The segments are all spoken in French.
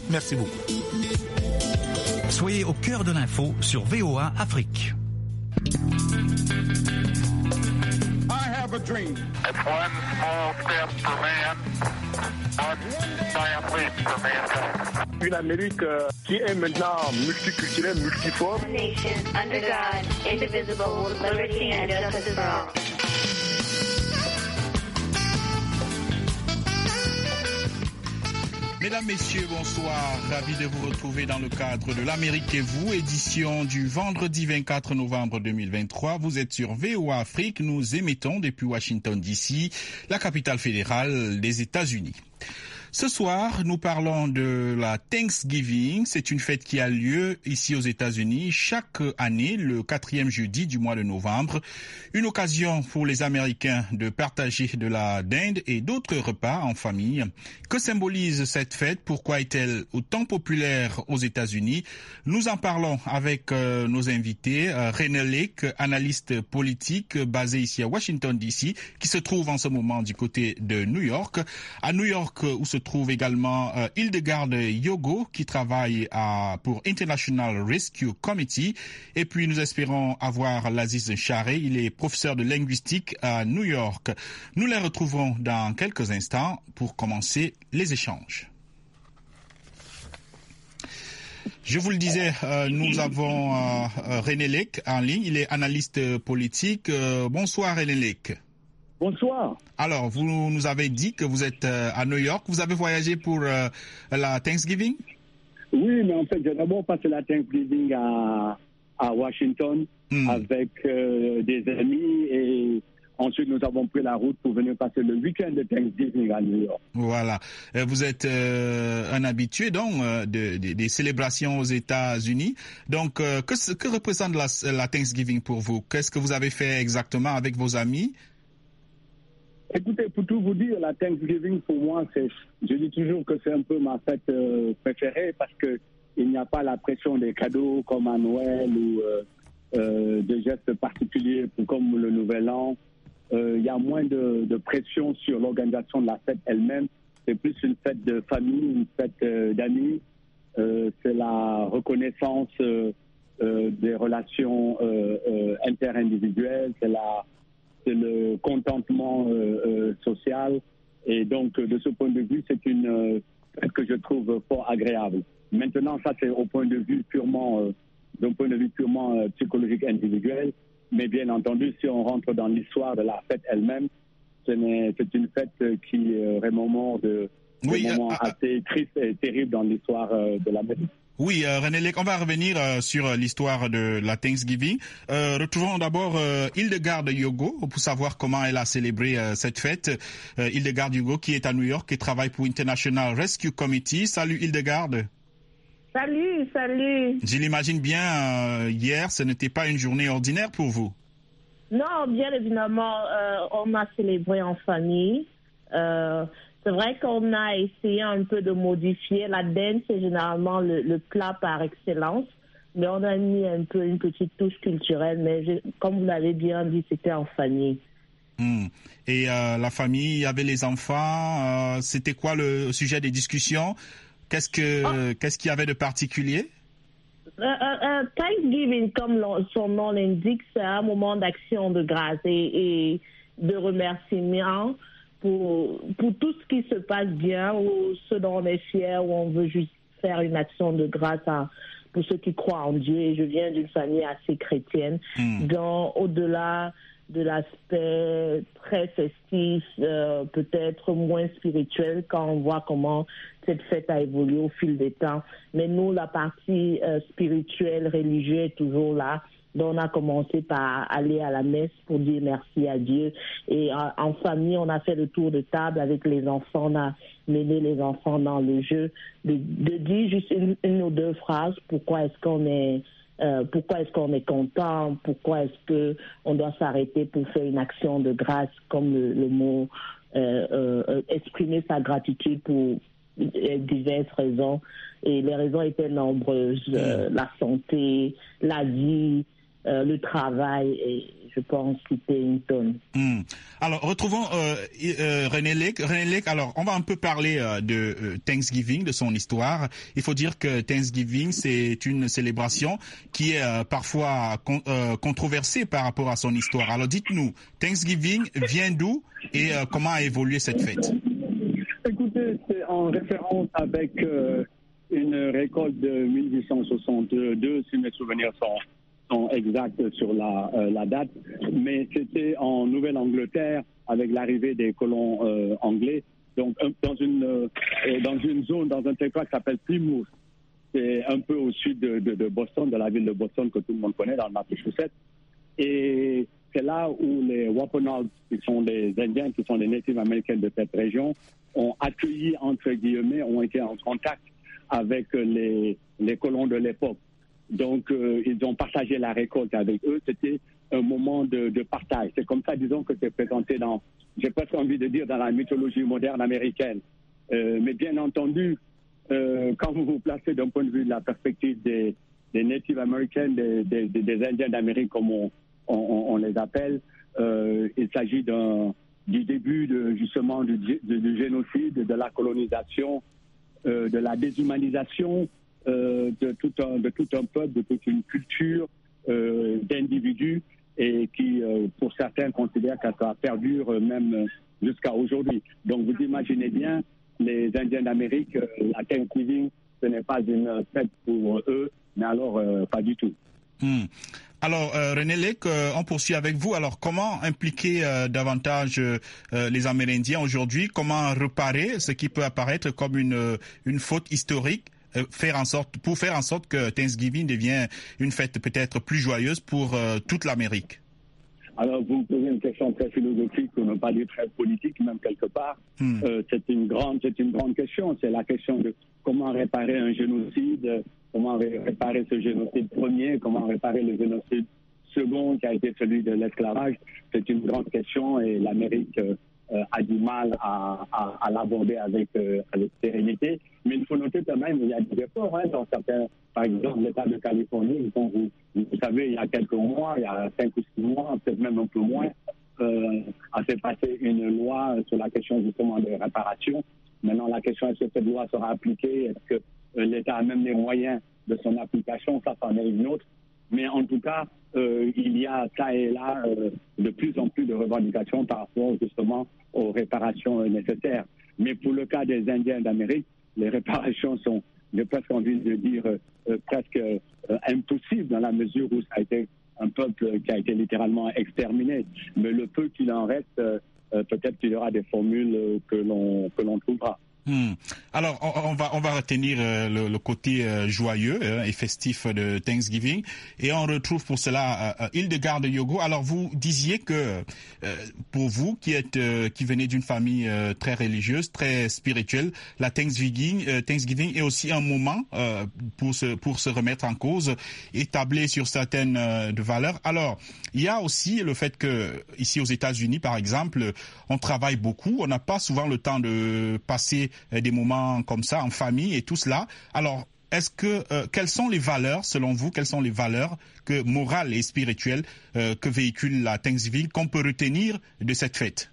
Merci beaucoup. Soyez au cœur de l'info sur VOA Afrique. I have a dream. It's one small step for man, one giant leap for mankind. Une Amérique qui est maintenant multiculturelle, multiforme. Nation under God, indivisible, with liberty and justice for all. Mesdames, Messieurs, bonsoir. Ravi de vous retrouver dans le cadre de l'Amérique et vous, édition du vendredi 24 novembre 2023. Vous êtes sur VOA Afrique. Nous émettons depuis Washington DC, la capitale fédérale des États-Unis. Ce soir, nous parlons de la Thanksgiving. C'est une fête qui a lieu ici aux États-Unis chaque année, le 4e jeudi du mois de novembre. Une occasion pour les Américains de partager de la dinde et d'autres repas en famille. Que symbolise cette fête? Pourquoi est-elle autant populaire aux États-Unis? Nous en parlons avec nos invités. René Lake, analyste politique basé ici à Washington DC, qui se trouve en ce moment du côté de New York. À New York, où se trouve également Hildegard Yogo, qui travaille pour International Rescue Committee. Et puis nous espérons avoir l'Aziz Charé, il est professeur de linguistique à New York. Nous les retrouverons dans quelques instants pour commencer les échanges. Je vous le disais, nous avons René Lake en ligne, il est analyste politique. Bonsoir René Lake. Bonsoir. Alors, vous nous avez dit que vous êtes à New York. Vous avez voyagé pour la Thanksgiving? Oui, mais en fait, j'ai d'abord passé la Thanksgiving à Washington avec des amis et ensuite nous avons pris la route pour venir passer le week-end de Thanksgiving à New York. Voilà. Vous êtes un habitué donc des célébrations aux États-Unis. Donc, que représente la Thanksgiving pour vous? Qu'est-ce que vous avez fait exactement avec vos amis? Écoutez, pour tout vous dire, la Thanksgiving, pour moi, je dis toujours que c'est un peu ma fête préférée parce que il n'y a pas la pression des cadeaux comme à Noël ou de gestes particuliers comme le Nouvel An. Il y a moins de pression sur l'organisation de la fête elle-même. C'est plus une fête de famille, une fête d'amis. C'est la reconnaissance des relations interindividuelles, c'est le contentement social. Et donc, de ce point de vue, c'est une fête que je trouve fort agréable. Maintenant, ça, c'est d'un point de vue purement psychologique individuel. Mais bien entendu, si on rentre dans l'histoire de la fête elle-même, c'est une fête qui est vraiment assez triste et terrible dans l'histoire de l'Amérique. Oui, René Lake, on va revenir sur l'histoire de la Thanksgiving. Retrouvons d'abord Hildegard Yogo pour savoir comment elle a célébré cette fête. Hildegard Yogo qui est à New York et travaille pour International Rescue Committee. Salut Hildegard. Salut. Je l'imagine bien, hier, ce n'était pas une journée ordinaire pour vous. Non, bien évidemment, on a célébré en famille. C'est vrai qu'on a essayé un peu de modifier. La dinde, c'est généralement le plat par excellence, mais on a mis un peu une petite touche culturelle. Mais comme vous l'avez bien dit, c'était en famille. Et la famille, il y avait les enfants. C'était quoi le sujet des discussions? Qu'est-ce qu'il y avait de particulier? Thanksgiving, comme son nom l'indique, c'est un moment d'action de grâce et de remerciement pour tout ce qui se passe bien ou ce dont on est fier ou on veut juste faire une action de grâce pour ceux qui croient en Dieu. Et je viens d'une famille assez chrétienne. Donc, au-delà de l'aspect très festif, peut-être moins spirituel quand on voit comment cette fête a évolué au fil des temps. Mais nous, la partie spirituelle, religieuse est toujours là. Donc, on a commencé par aller à la messe pour dire merci à Dieu. Et en famille, on a fait le tour de table avec les enfants. On a mené les enfants dans le jeu de dire juste une ou deux phrases. Pourquoi est-ce qu'on est content? Pourquoi est-ce qu'on doit s'arrêter pour faire une action de grâce, comme le mot exprimer sa gratitude pour diverses raisons. Et les raisons étaient nombreuses. La santé, la vie, le travail. Et je pense, quitter Hinton. Alors, retrouvons René Lake. René Lake, alors, on va un peu parler de Thanksgiving, de son histoire. Il faut dire que Thanksgiving, c'est une célébration qui est parfois controversée par rapport à son histoire. Alors, dites-nous, Thanksgiving vient d'où et comment a évolué cette fête? Écoutez, c'est en référence avec une récolte de 1862, si mes souvenirs sont exacts sur la date, mais c'était en Nouvelle-Angleterre avec l'arrivée des colons anglais, donc dans une zone, dans un territoire qui s'appelle Plymouth. C'est un peu au sud de Boston, de la ville de Boston que tout le monde connaît, dans le Massachusetts. Et c'est là où les Wampanoags, qui sont des Indiens, qui sont des Native Américains de cette région, ont accueilli, entre guillemets, ont été en contact avec les colons de l'époque. Donc, ils ont partagé la récolte avec eux. C'était un moment de partage. C'est comme ça, disons, que c'est présenté dans, j'ai presque envie de dire, dans la mythologie moderne américaine. Mais bien entendu, quand vous vous placez d'un point de vue de la perspective des Native Americans, des Indiens d'Amérique, comme on les appelle, il s'agit du début justement du génocide, de la colonisation, de la déshumanisation de tout un peuple, de toute une culture d'individus, et qui, pour certains, considèrent que ça perdure même jusqu'à aujourd'hui. Donc vous imaginez bien, les Indiens d'Amérique, la Thanksgiving, ce n'est pas une fête pour eux, mais alors pas du tout. Alors, René Lake, on poursuit avec vous. Alors, comment impliquer davantage les Amérindiens aujourd'hui? Comment réparer ce qui peut apparaître comme une faute historique? Pour faire en sorte que Thanksgiving devienne une fête peut-être plus joyeuse pour toute l'Amérique. Alors, vous me posez une question très philosophique, pour ne pas dire très politique, même quelque part. C'est une grande question. C'est la question de comment réparer un génocide, comment réparer ce génocide premier, comment réparer le génocide second qui a été celui de l'esclavage. C'est une grande question et l'Amérique a du mal à l'aborder avec sérénité. Mais il faut noter quand même qu'il y a des efforts dans certains, par exemple l'État de Californie, vous savez, il y a quelques mois, il y a 5 ou 6 mois, peut-être même un peu moins, a fait passer une loi sur la question justement de réparation. Maintenant, la question est-ce que cette loi sera appliquée? Est-ce que l'État a même les moyens de son application? Ça en est une autre. Mais en tout cas, il y a ça et là de plus en plus de revendications par rapport justement aux réparations nécessaires. Mais pour le cas des Indiens d'Amérique, les réparations sont, j'ai presque envie de dire, presque impossibles dans la mesure où ça a été un peuple qui a été littéralement exterminé. Mais le peu qu'il en reste, peut-être qu'il y aura des formules que l'on trouvera. Alors, on va retenir le côté joyeux et festif de Thanksgiving, et on retrouve pour cela Hildegard Yogo. Alors, vous disiez que pour vous qui venez d'une famille très religieuse, très spirituelle, la Thanksgiving est aussi un moment pour se remettre en cause, établir sur certaines valeurs. Alors, il y a aussi le fait que ici aux États-Unis, par exemple, on travaille beaucoup, on n'a pas souvent le temps de passer des moments comme ça en famille et tout cela. Alors, quelles sont les valeurs, selon vous, morales et spirituelles que véhicule la Thanksgiving, qu'on peut retenir de cette fête?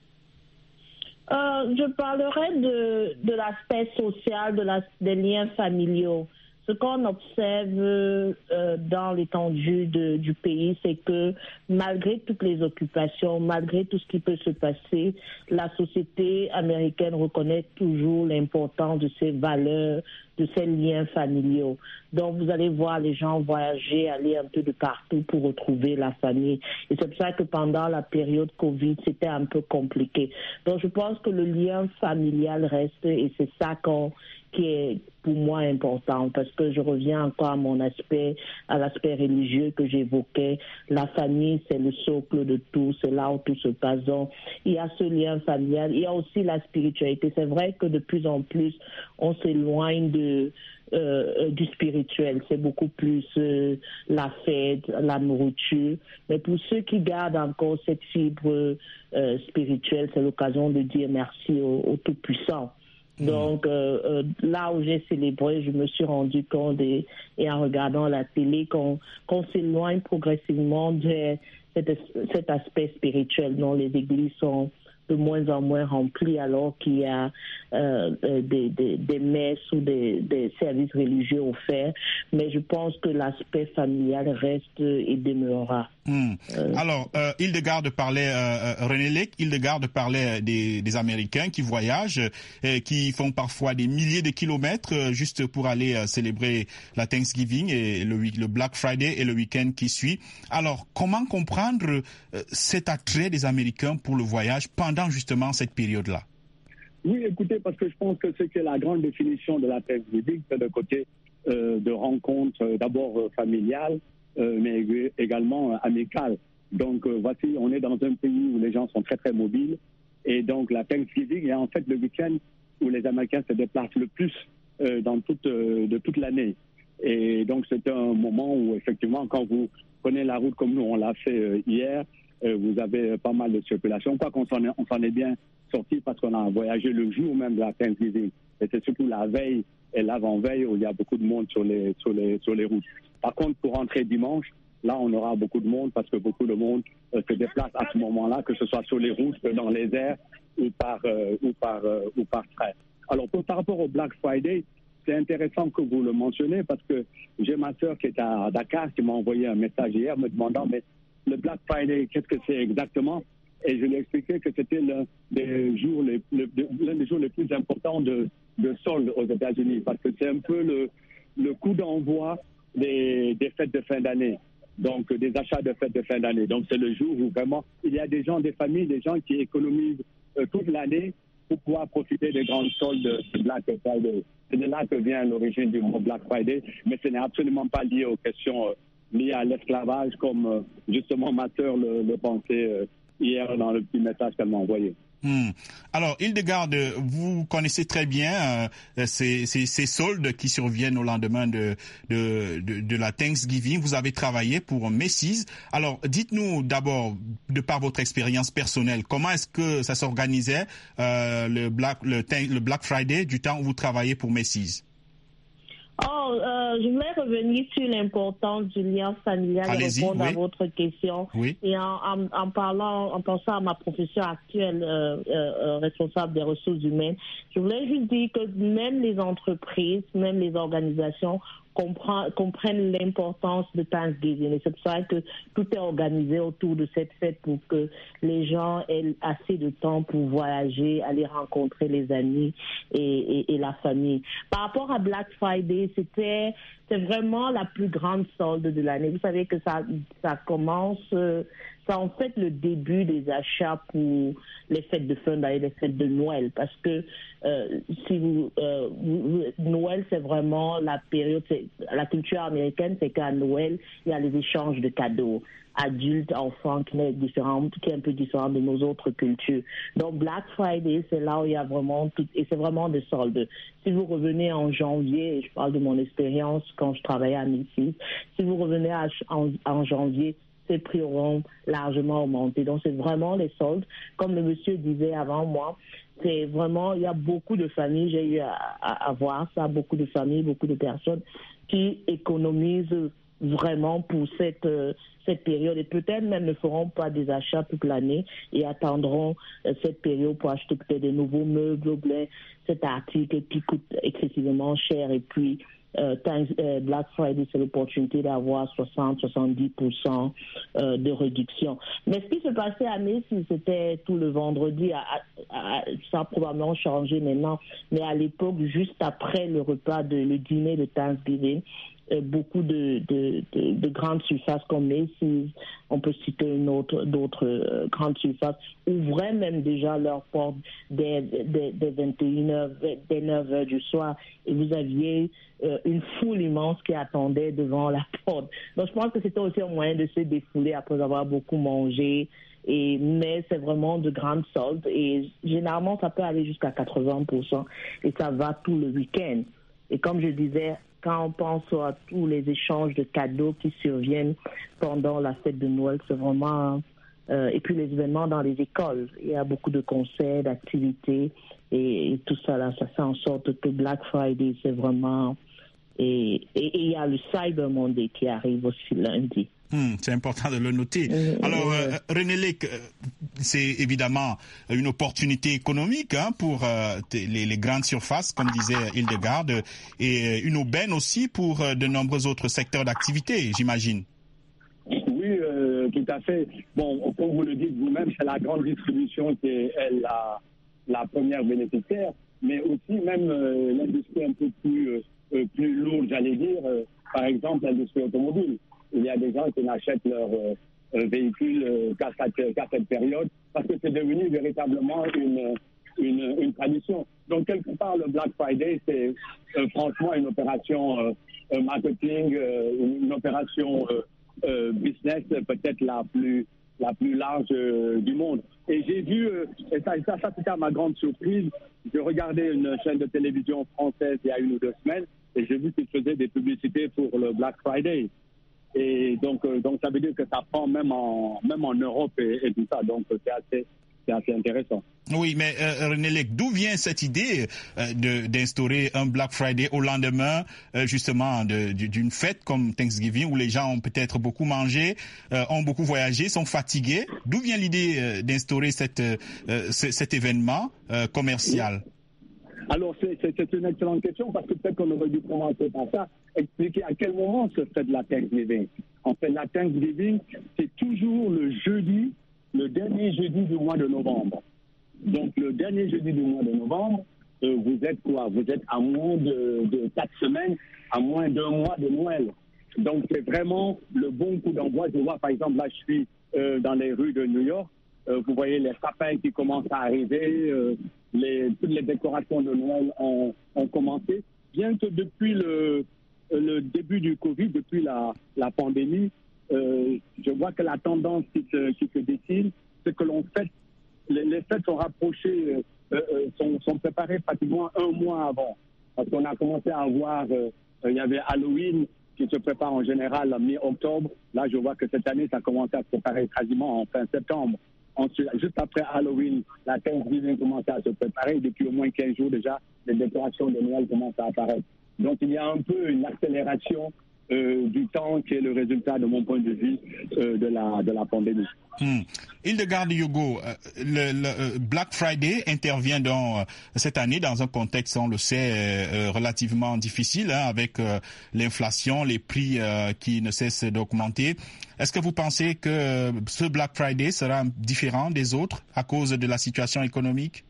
Je parlerai de l'aspect social, des liens familiaux. Ce qu'on observe dans l'étendue du pays, c'est que malgré toutes les occupations, malgré tout ce qui peut se passer, la société américaine reconnaît toujours l'importance de ces valeurs, de ces liens familiaux. Donc vous allez voir les gens voyager, aller un peu de partout pour retrouver la famille. Et c'est pour ça que pendant la période Covid, c'était un peu compliqué. Donc je pense que le lien familial reste, et c'est ça qui est pour moi important, parce que je reviens encore à l'aspect religieux que j'évoquais. La famille, c'est le socle de tout, c'est là où tout se passe. Donc, il y a ce lien familial, il y a aussi la spiritualité. C'est vrai que de plus en plus, on s'éloigne du spirituel. C'est beaucoup plus la fête, la nourriture. Mais pour ceux qui gardent encore cette fibre spirituelle, c'est l'occasion de dire merci au Tout-Puissant. Donc, là où j'ai célébré, je me suis rendu compte, et en regardant la télé, qu'on s'éloigne progressivement de cet aspect spirituel dont les églises sont de moins en moins remplies, alors qu'il y a des messes ou des services religieux offerts. Mais je pense que l'aspect familial reste et demeurera. Alors, Hildegarde parlait, René Lake, Hildegarde parlait des Américains qui voyagent, qui font parfois des milliers de kilomètres juste pour aller célébrer la Thanksgiving et le Black Friday et le week-end qui suit. Alors, comment comprendre cet attrait des Américains pour le voyage pendant justement cette période-là? Oui, écoutez, parce que je pense que c'est la grande définition de la Thanksgiving, c'est le côté de rencontre d'abord familiale, mais également amicale. Donc voici, on est dans un pays où les gens sont très très mobiles, et donc la Thanksgiving est en fait le week-end où les Américains se déplacent le plus de toute l'année. Et donc c'est un moment où effectivement, quand vous prenez la route comme nous on l'a fait hier, vous avez pas mal de circulation. Quoi qu'on s'en est bien sorti parce qu'on a voyagé le jour même de la Thanksgiving. Et c'est surtout la veille et l'avant-veille où il y a beaucoup de monde sur les routes. Par contre, pour rentrer dimanche, là, on aura beaucoup de monde parce que beaucoup de monde se déplace à ce moment-là, que ce soit sur les routes, dans les airs ou par train. Alors, par rapport au Black Friday, c'est intéressant que vous le mentionnez parce que j'ai ma sœur qui est à Dakar qui m'a envoyé un message hier me demandant mais le Black Friday, qu'est-ce que c'est exactement? Et je lui ai expliqué que c'était l'un des jours les plus importants de solde aux États-Unis parce que c'est un peu le coup d'envoi des fêtes de fin d'année, donc des achats de fêtes de fin d'année. Donc c'est le jour où vraiment il y a des gens, des familles, des gens qui économisent toute l'année pour pouvoir profiter des grandes soldes de Black Friday. C'est de là que vient l'origine du mot Black Friday, mais ce n'est absolument pas lié aux questions liées à l'esclavage comme justement ma sœur le pensait hier dans le petit message qu'elle m'a envoyé. Alors, Hildegarde, vous connaissez très bien ces soldes qui surviennent au lendemain de la Thanksgiving. Vous avez travaillé pour Macy's. Alors, dites-nous d'abord, de par votre expérience personnelle, comment est-ce que ça s'organisait le Black Friday du temps où vous travaillez pour Macy's? Je voulais revenir sur l'importance du lien familial et répondre à votre question. Oui. Et en pensant à ma profession actuelle, responsable des ressources humaines, je voulais juste dire que même les entreprises, même les organisations comprennent l'importance de Thanksgiving. Et c'est pour ça que tout est organisé autour de cette fête pour que les gens aient assez de temps pour voyager, aller rencontrer les amis et la famille. Par rapport à Black Friday, c'est vraiment la plus grande solde de l'année. Vous savez que ça commence, c'est en fait le début des achats pour les fêtes de fin d'année, les fêtes de Noël, parce que Noël, c'est vraiment la période, la culture américaine, c'est qu'à Noël, il y a les échanges de cadeaux, adultes, enfants, qui est un peu différent de nos autres cultures. Donc Black Friday, c'est là où il y a vraiment tout, et c'est vraiment des soldes. Si vous revenez en janvier, et je parle de mon expérience quand je travaillais à Macy's, si vous revenez en janvier, ces prix auront largement augmenté. Donc, c'est vraiment les soldes. Comme le monsieur disait avant moi, c'est vraiment, il y a beaucoup de familles, j'ai eu à voir ça, beaucoup de familles, beaucoup de personnes qui économisent vraiment pour cette période et peut-être même ne feront pas des achats toute l'année et attendront cette période pour acheter peut-être des nouveaux meubles ou bien cet article qui coûte excessivement cher et puis Black Friday, c'est l'opportunité d'avoir 60-70% de réduction. Mais ce qui se passait à Macy's, c'était tout le vendredi. Ça a probablement changé maintenant. Mais à l'époque, juste après le dîner de Thanksgiving, beaucoup de grandes surfaces comme Macy's, on peut citer d'autres grandes surfaces, ouvraient même déjà leurs portes dès 21h, dès 9h du soir, et vous aviez une foule immense qui attendait devant la porte. Donc je pense que c'était aussi un moyen de se défouler après avoir beaucoup mangé, mais c'est vraiment de grandes soldes, et généralement ça peut aller jusqu'à 80%, et ça va tout le week-end. Et comme je disais, quand on pense à tous les échanges de cadeaux qui surviennent pendant la fête de Noël, c'est vraiment... et puis les événements dans les écoles. Il y a beaucoup de concerts, d'activités et tout ça là, ça fait en sorte que Black Friday, c'est vraiment... Et il y a le Cyber Monday qui arrive aussi lundi. C'est important de le noter. Alors, René Lake, c'est évidemment une opportunité économique pour les grandes surfaces, comme disait Hildegard, et une aubaine aussi pour de nombreux autres secteurs d'activité, j'imagine. Oui, tout à fait. Bon, comme vous le dites vous-même, c'est la grande distribution qui est la première bénéficiaire, mais aussi même l'industrie un peu plus lourde, j'allais dire, par exemple l'industrie automobile. Il y a des gens qui n'achètent leur véhicule qu'à cette période parce que c'est devenu véritablement une tradition. Donc, quelque part, le Black Friday, c'est franchement une opération marketing, une opération business peut-être la plus large du monde. Et j'ai vu, et ça c'était à ma grande surprise, je regardais une chaîne de télévision française il y a 1 ou 2 semaines et j'ai vu qu'ils faisaient des publicités pour le Black Friday. Et donc ça veut dire que ça prend même en Europe et tout ça. Donc c'est assez intéressant. Oui, mais René Lake, d'où vient cette idée d'instaurer un Black Friday au lendemain justement d'une fête comme Thanksgiving où les gens ont peut-être beaucoup mangé, ont beaucoup voyagé, sont fatigués? D'où vient l'idée d'instaurer cet événement commercial? Alors, c'est une excellente question parce que peut-être qu'on aurait dû commencer par ça, expliquer à quel moment se fait la Thanksgiving. En fait, la Thanksgiving, c'est toujours le dernier jeudi du mois de novembre. Donc, le dernier jeudi du mois de novembre, vous êtes quoi? Vous êtes à moins de 4 semaines, à moins d'1 mois de Noël. Donc, c'est vraiment le bon coup d'envoi. Je vois, par exemple, là, je suis dans les rues de New York. Vous voyez les sapins qui commencent à arriver, toutes les décorations de Noël ont commencé. Bien que depuis le début du Covid, depuis la pandémie, je vois que la tendance qui se dessine, c'est que les fêtes sont rapprochées, sont préparées pratiquement 1 mois avant. Parce qu'on a commencé à voir, il y avait Halloween qui se prépare en général mi-octobre. Là, je vois que cette année, ça a commencé à se préparer quasiment en fin septembre. Ensuite, juste après Halloween, la Thanksgiving commence à se préparer. Depuis au moins 15 jours déjà, les décorations de Noël commencent à apparaître. Donc, il y a un peu une accélération du temps qui est le résultat, de mon point de vue, de la pandémie. Hildegard Yogo, le Black Friday intervient cette année dans un contexte, on le sait, relativement difficile, avec l'inflation, les prix qui ne cessent d'augmenter. Est-ce que vous pensez que ce Black Friday sera différent des autres à cause de la situation économique?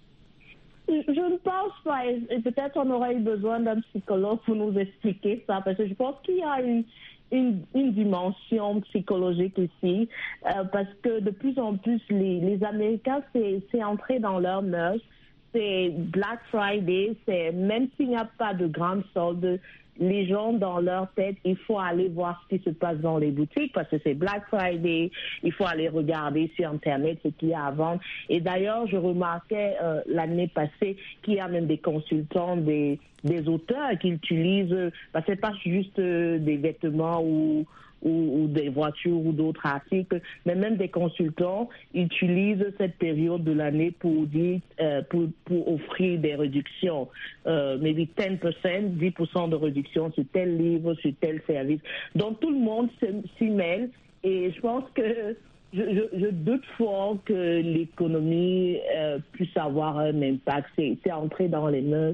Je ne pense pas, et peut-être on aurait eu besoin d'un psychologue pour nous expliquer ça, parce que je pense qu'il y a une dimension psychologique ici, parce que de plus en plus, les Américains, c'est entré dans leur mœurs. C'est Black Friday, c'est même s'il n'y a pas de grandes soldes, les gens dans leur tête, il faut aller voir ce qui se passe dans les boutiques parce que c'est Black Friday, il faut aller regarder sur Internet ce qu'il y a à vendre. Et d'ailleurs, je remarquais l'année passée qu'il y a même des consultants, des auteurs qui utilisent, parce que c'est pas juste des vêtements ou des voitures ou d'autres articles, mais même des consultants utilisent cette période de l'année pour offrir des réductions, maybe 10%, 10% de réduction sur tel livre, sur tel service. Donc tout le monde s'y mêle et je pense que je doute fort que l'économie puisse avoir un impact. C'est entré dans les mœurs,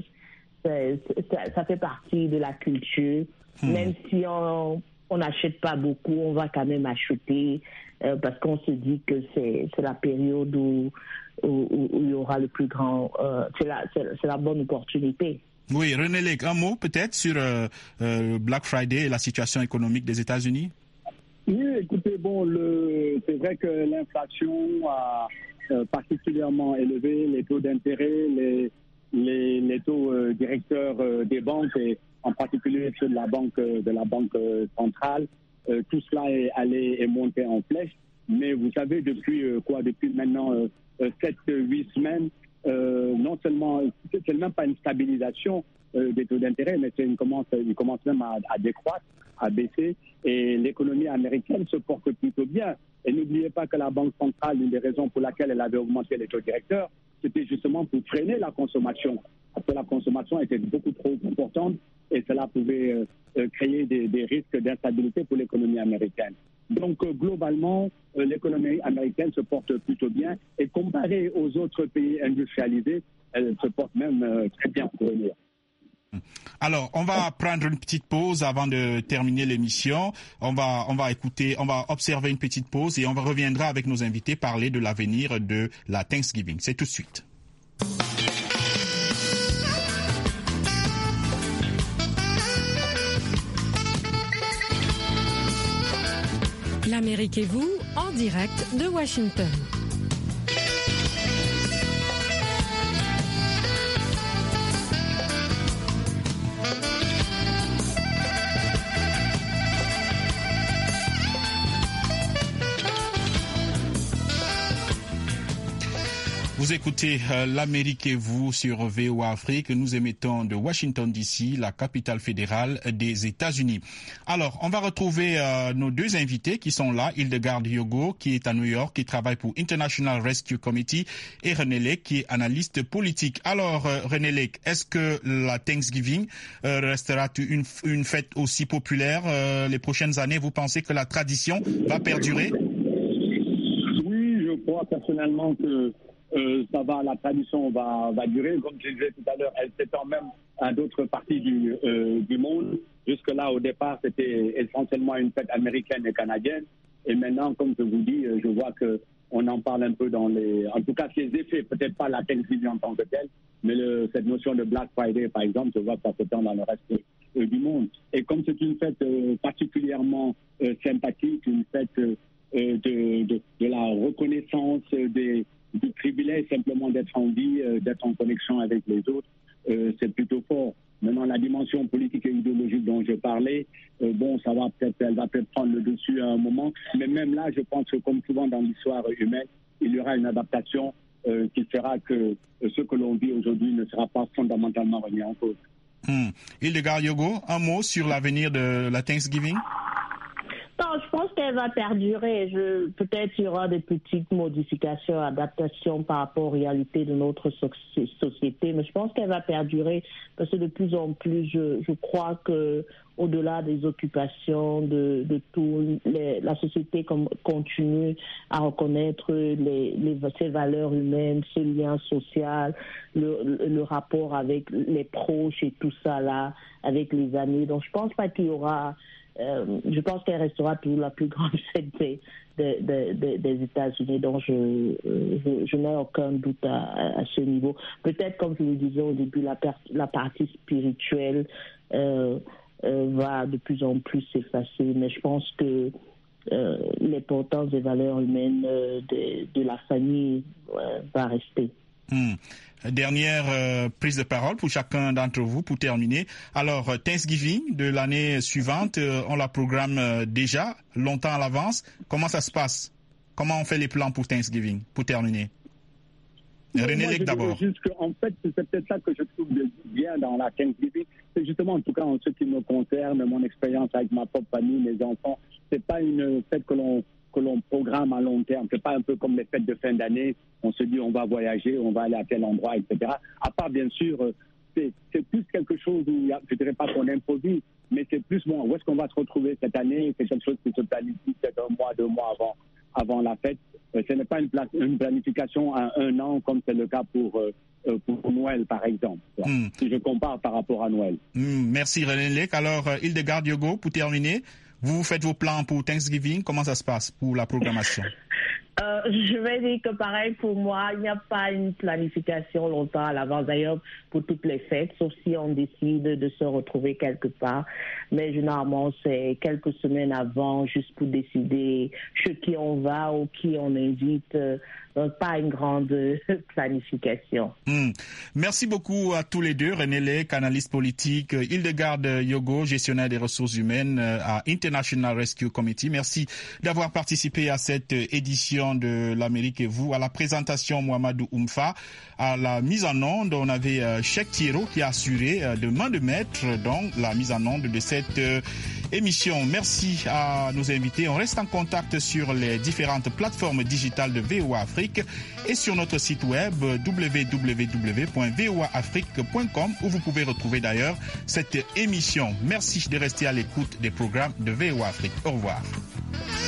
ça fait partie de la culture, même si on n'achète pas beaucoup, on va quand même acheter parce qu'on se dit que c'est la période où il y aura le plus grand... c'est la bonne opportunité. Oui, René Lake, un mot peut-être sur Black Friday et la situation économique des États-Unis? Oui, écoutez, c'est vrai que l'inflation a particulièrement élevé les taux d'intérêt, les taux directeurs des banques et en particulier ceux de la banque centrale. Tout cela est monté en flèche. Mais vous savez, depuis maintenant 7-8 semaines, non seulement, c'est même pas une stabilisation des taux d'intérêt, mais il commence même à décroître, à baisser. Et l'économie américaine se porte plutôt bien. Et n'oubliez pas que la Banque centrale, une des raisons pour laquelle elle avait augmenté les taux directeurs, c'était justement pour freiner la consommation. Parce que la consommation était beaucoup trop importante et cela pouvait créer des risques d'instabilité pour l'économie américaine. Donc, globalement, l'économie américaine se porte plutôt bien et comparée aux autres pays industrialisés, elle se porte même très bien pour venir. Alors, on va prendre une petite pause avant de terminer l'émission. On va observer une petite pause et on reviendra avec nos invités parler de l'avenir de la Thanksgiving. C'est tout de suite. L'Amérique et vous, en direct de Washington. Vous écoutez l'Amérique et vous sur VOA Afrique. Nous émettons de Washington DC, la capitale fédérale des États-Unis. Alors, on va retrouver nos deux invités qui sont là. Hildegard Yogo, qui est à New York, qui travaille pour International Rescue Committee, et René Lake, qui est analyste politique. Alors, René Lake, est-ce que la Thanksgiving restera une fête aussi populaire les prochaines années? Vous pensez que la tradition va perdurer? Oui, je crois personnellement que la tradition va durer. Comme je disais tout à l'heure, elle s'étend même à d'autres parties du monde. Jusque-là, au départ, c'était essentiellement une fête américaine et canadienne. Et maintenant, comme je vous dis, je vois qu'on en parle un peu en tout cas, ses effets, peut-être pas la Thanksgiving en tant que telle, mais cette notion de Black Friday, par exemple, je vois que ça s'étend dans le reste du monde. Et comme c'est une fête particulièrement sympathique, une fête de la reconnaissance du privilège simplement d'être en vie, d'être en connexion avec les autres, c'est plutôt fort. Maintenant, la dimension politique et idéologique dont je parlais, elle va peut-être prendre le dessus à un moment, mais même là, je pense que comme souvent dans l'histoire humaine, il y aura une adaptation qui fera que ce que l'on vit aujourd'hui ne sera pas fondamentalement remis en cause. Hildegard Yogo, un mot sur l'avenir de la Thanksgiving? Non, je pense qu'elle va perdurer. Peut-être il y aura des petites modifications, adaptations par rapport aux réalités de notre société, mais je pense qu'elle va perdurer parce que de plus en plus, je crois que au-delà des occupations de tout, la société continue à reconnaître ces valeurs humaines, ce lien social, le rapport avec les proches et tout ça là, avec les amis. Donc je pense pas qu'il y aura je pense qu'elle restera toujours la plus grande fête des États-Unis, donc je n'ai aucun doute à ce niveau. Peut-être, comme je le disais au début, la partie spirituelle va de plus en plus s'effacer, mais je pense que l'importance des valeurs humaines de la famille va rester. Dernière prise de parole pour chacun d'entre vous pour terminer. Alors, Thanksgiving de l'année suivante, on la programme déjà longtemps à l'avance. Comment ça se passe? Comment on fait les plans pour Thanksgiving pour terminer? René Lake d'abord. En fait, c'est peut-être ça que je trouve bien dans la Thanksgiving. C'est justement, en tout cas, en ce qui me concerne, mon expérience avec ma propre famille, mes enfants, c'est pas une fête que l'on programme à long terme. C'est pas un peu comme les fêtes de fin d'année. On se dit on va voyager, on va aller à tel endroit, etc. À part, bien sûr, c'est plus quelque chose où je dirais pas qu'on improvise, mais c'est plus où est-ce qu'on va se retrouver cette année? C'est quelque chose qui se planifie peut-être 1 mois, 2 mois avant la fête. Ce n'est pas une planification à 1 an comme c'est le cas pour Noël, par exemple. Si je compare par rapport à Noël. Merci René Lake. Alors, Hildegard Yogo, pour terminer, vous faites vos plans pour Thanksgiving. Comment ça se passe pour la programmation? Je vais dire que pareil pour moi, il n'y a pas une planification longtemps à l'avance, d'ailleurs pour toutes les fêtes, sauf si on décide de se retrouver quelque part. Mais généralement, c'est quelques semaines avant, juste pour décider chez qui on va ou qui on invite. Donc, pas une grande planification. Merci beaucoup à tous les deux, René Lake, analyste politique, Hildegard Yogo, gestionnaire des ressources humaines à International Rescue Committee. Merci d'avoir participé à cette édition édition de l'Amérique et vous. À la présentation, Mohamedou Oumfa. À la mise en onde, on avait Cheikh Thiro qui a assuré de main de maître donc la mise en onde de cette émission. Merci à nos invités. On reste en contact sur les différentes plateformes digitales de VOA Afrique et sur notre site web www.voaafrique.com où vous pouvez retrouver d'ailleurs cette émission. Merci de rester à l'écoute des programmes de VOA Afrique. Au revoir.